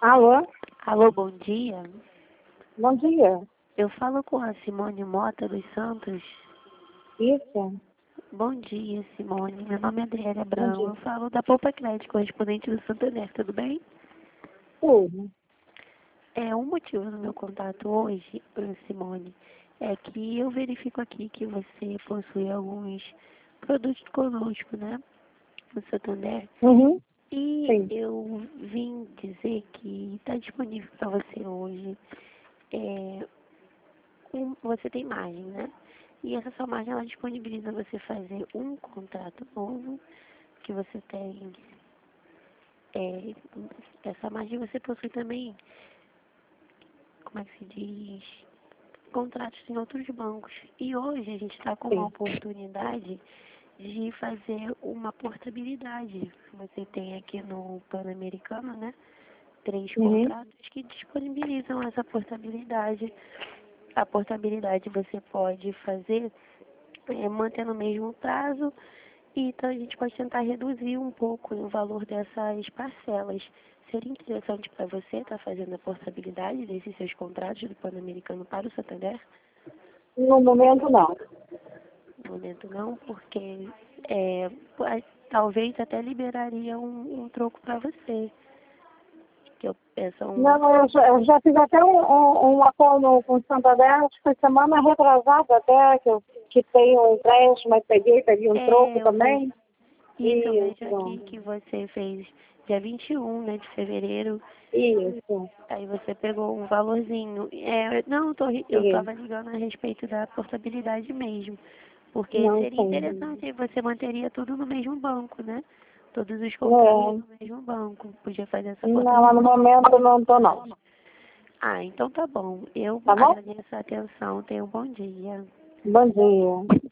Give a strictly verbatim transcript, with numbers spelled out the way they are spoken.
Alô? Alô, bom dia. Bom dia. Eu falo com a Simone Mota dos Santos. Isso? Bom dia, Simone. Meu nome é Adriana Bom Abrão. dia. Eu falo da Poupa Crédito, correspondente do Santander, tudo bem? Tudo. É, um motivo do meu contato hoje, eh, Simone, é que eu verifico aqui que você possui alguns produtos conosco, né? No Santander. Uhum. E Sim. eu vim dizer que está disponível para você hoje. É, um- você tem margem, né? E essa sua margem, ela disponibiliza você fazer um contrato novo, que você tem, é, essa margem você possui também, como é que se diz, contratos em outros bancos. E hoje a gente está com uma Sim. oportunidade de fazer uma portabilidade. Você tem aqui no Pan-Americano, né? Três Uhum. contratos que disponibilizam essa portabilidade. A portabilidade você pode fazer é, mantendo o mesmo prazo, e então a gente pode tentar reduzir um pouco o valor dessas parcelas. Seria interessante para você estar fazendo a portabilidade desses seus contratos do Pan-Americano para o Santander? No momento, não. No momento não, porque é, pa- talvez até liberaria um, um troco para você. Que eu peço um. Não, eu já, eu já fiz até um, um, um acordo com o Santander, acho que foi semana retrasada até, que eu quitei um empréstimo, mas peguei, peguei um troco É, eu também. vejo. Isso, eu vejo Isso. aqui que você fez dia vinte e um, né, de fevereiro. Isso. Aí você pegou um valorzinho. É, não, eu tô, ri- eu Isso. tava ligando a respeito da portabilidade mesmo. Porque Não seria tem. interessante, você manteria tudo no mesmo banco, né? Todos os contratos É. no mesmo banco. Podia fazer essa Não, mas no portabilidade. momento não tô, não. Ah, então tá bom. Eu Tá bom? agradeço a atenção. Tenha um bom dia. Bom dia.